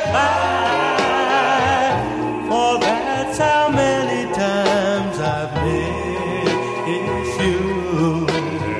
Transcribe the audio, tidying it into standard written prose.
For that's how many times I've missed you.